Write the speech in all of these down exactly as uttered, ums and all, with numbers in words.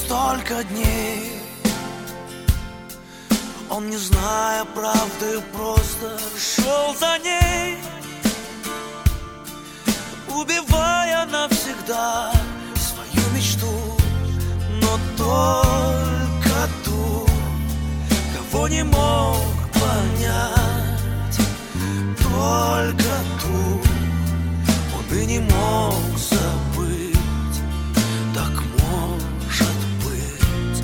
столько дней. Он, не зная правды, просто шел за ней, убивая навсегда свою мечту, но только ту, кого не мог понять, только ту он и не мог забыть. Так может быть.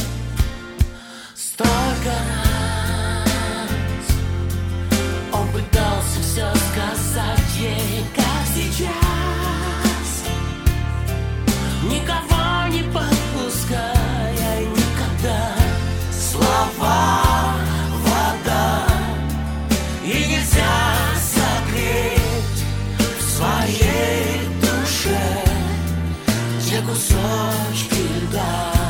Столько раз он пытался все сказать ей, как сейчас, никого не подпуская никогда. Слова вода, и нельзя согреть в своей душе те кусочки льда.